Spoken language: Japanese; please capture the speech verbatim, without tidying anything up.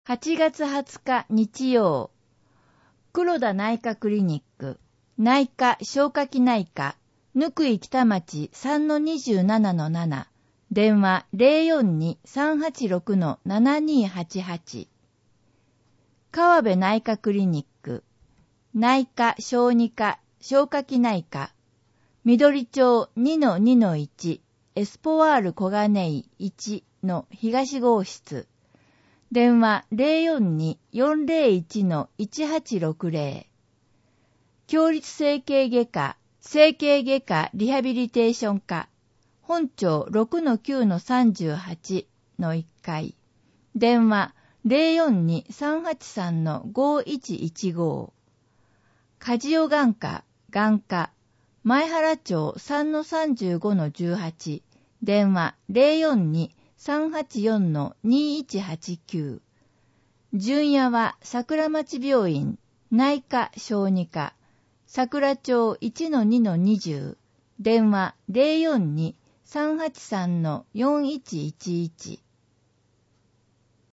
はちがつはつか日曜、黒田内科クリニック、内科消化器内科、ぬくい北町 さんのにじゅうななのなな、電話 ゼロよんに さんはちろく ななにはちはち。川辺内科クリニック、内科小児科消化器内科、緑町 にのにのいち、エスポワール小金井いちの東号室、電話 ゼロよんに よんゼロいち のいちはちろくゼロ。共立整形外科、整形外科リハビリテーション科、本町 ろくのきゅうのさんじゅうはち のいっかい、電話 ゼロよんに さんはちさん のごいちいちご。カジオ眼科、眼科、前原町 さんのさんじゅうごのじゅうはち、電話 ゼロよんに さんはちよん のにいちはちきゅう。純也は桜町病院、内科小児科、桜町 いちのにのにじゅう、電話 ゼロよんに さんはちさん のよんいちいちいち。